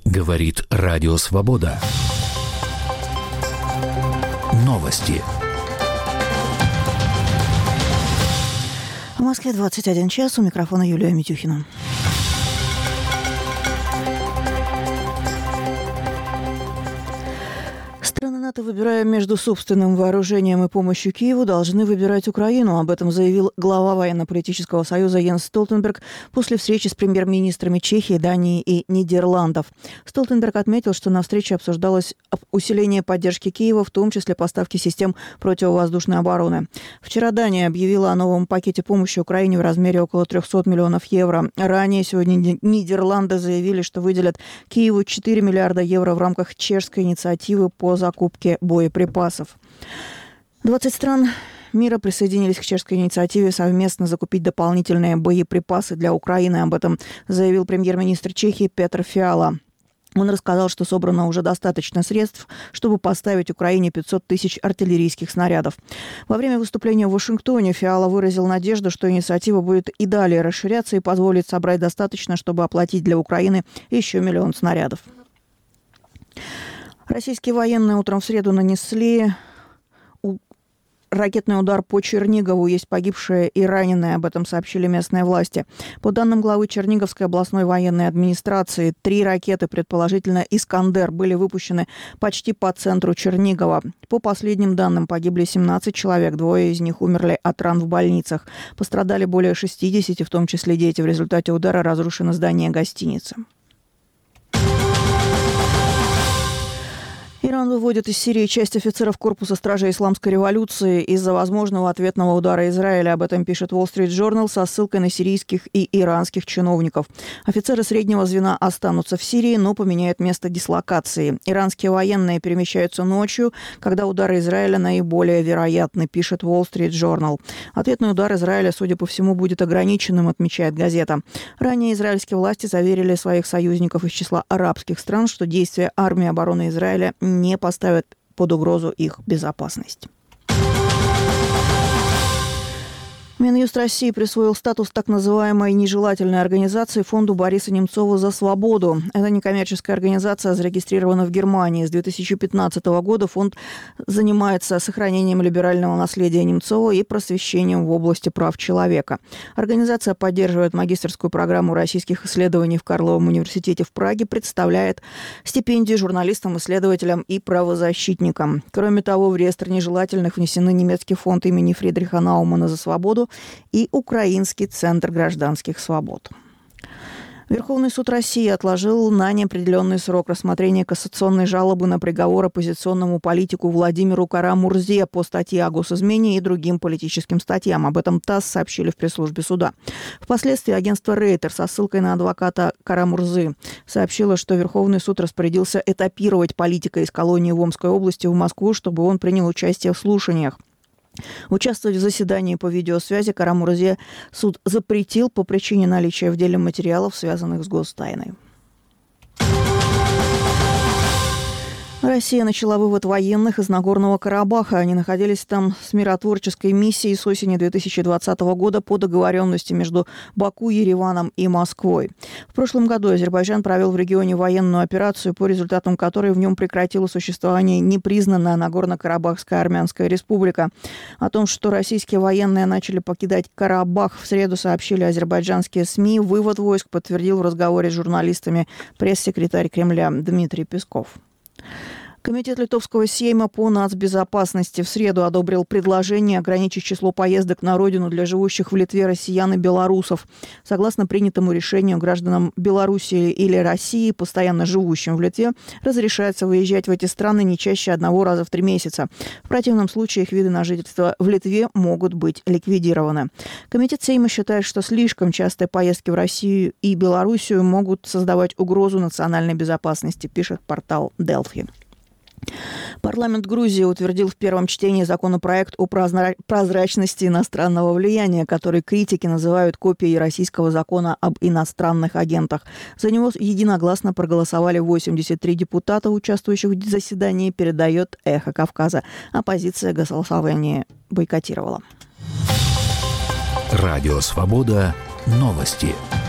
Говорит Радио Свобода. Новости. В Москве 21 час. У микрофона Юлия Митюхина. Страны НАТО, выбирая между собственным вооружением и помощью Киеву, должны выбирать Украину. Об этом заявил глава военно-политического союза Йенс Столтенберг после встречи с премьер-министрами Чехии, Дании и Нидерландов. Столтенберг отметил, что на встрече обсуждалось усиление поддержки Киева, в том числе поставки систем противовоздушной обороны. Вчера Дания объявила о новом пакете помощи Украине в размере около 300 миллионов евро. Ранее сегодня Нидерланды заявили, что выделят Киеву 4 миллиарда евро в рамках чешской инициативы по закупке боеприпасов. 20 стран мира присоединились к чешской инициативе совместно закупить дополнительные боеприпасы для Украины. Об этом заявил премьер-министр Чехии Петр Фиала. Он рассказал, что собрано уже достаточно средств, чтобы поставить Украине 500 тысяч артиллерийских снарядов. Во время выступления в Вашингтоне Фиала выразил надежду, что инициатива будет и далее расширяться и позволит собрать достаточно, чтобы оплатить для Украины еще 1 миллион снарядов. Российские военные утром в среду нанесли ракетный удар по Чернигову. Есть погибшие и раненые, об этом сообщили местные власти. По данным главы Черниговской областной военной администрации, 3 ракеты, предположительно «Искандер», были выпущены почти по центру Чернигова. По последним данным, погибли 17 человек, 2 из них умерли от ран в больницах. Пострадали более 60, в том числе дети. В результате удара разрушено здание гостиницы. Иран выводит из Сирии часть офицеров корпуса стражей исламской революции из-за возможного ответного удара Израиля. Об этом пишет Wall Street Journal со ссылкой на сирийских и иранских чиновников. Офицеры среднего звена останутся в Сирии, но поменяют место дислокации. Иранские военные перемещаются ночью, когда удары Израиля наиболее вероятны, пишет Wall Street Journal. Ответный удар Израиля, судя по всему, будет ограниченным, отмечает газета. Ранее израильские власти заверили своих союзников из числа арабских стран, что действия армии обороны Израиля не поставят под угрозу их безопасность. Минюст России присвоил статус так называемой нежелательной организации фонду Бориса Немцова «За свободу». Это некоммерческая организация, зарегистрирована в Германии. С 2015 года фонд занимается сохранением либерального наследия Немцова и просвещением в области прав человека. Организация поддерживает магистерскую программу российских исследований в Карловом университете в Праге, представляет стипендии журналистам, исследователям и правозащитникам. Кроме того, в реестр нежелательных внесены немецкий фонд имени Фридриха Наумана «За свободу» и Украинский центр гражданских свобод. Верховный суд России отложил на неопределенный срок рассмотрение кассационной жалобы на приговор оппозиционному политику Владимиру Кара-Мурзе по статье о госизмене и другим политическим статьям. Об этом ТАСС сообщили в пресс-службе суда. Впоследствии агентство Рейтер со ссылкой на адвоката Кара-Мурзы сообщило, что Верховный суд распорядился этапировать политика из колонии в Омской области в Москву, чтобы он принял участие в слушаниях. Участвовать в заседании по видеосвязи Кара-Мурзе суд запретил по причине наличия в деле материалов, связанных с гостайной. Россия начала вывод военных из Нагорного Карабаха. Они находились там с миротворческой миссией с осени 2020 года по договоренности между Баку, Ереваном и Москвой. В прошлом году Азербайджан провел в регионе военную операцию, по результатам которой в нем прекратила существование непризнанная Нагорно-Карабахская армянская республика. О том, что российские военные начали покидать Карабах, в среду сообщили азербайджанские СМИ. Вывод войск подтвердил в разговоре с журналистами пресс-секретарь Кремля Дмитрий Песков. Комитет Литовского Сейма по нацбезопасности в среду одобрил предложение ограничить число поездок на родину для живущих в Литве россиян и белорусов. Согласно принятому решению, гражданам Белоруссии или России, постоянно живущим в Литве, разрешается выезжать в эти страны не чаще 1 раза в 3 месяца. В противном случае их виды на жительство в Литве могут быть ликвидированы. Комитет Сейма считает, что слишком частые поездки в Россию и Белоруссию могут создавать угрозу национальной безопасности, пишет портал Delphi. Парламент Грузии утвердил в первом чтении законопроект о прозрачности иностранного влияния, который критики называют копией российского закона об иностранных агентах. За него единогласно проголосовали 83 депутата, участвующих в заседании, передает «Эхо Кавказа». Оппозиция голосование бойкотировала. Радио «Свобода». Новости.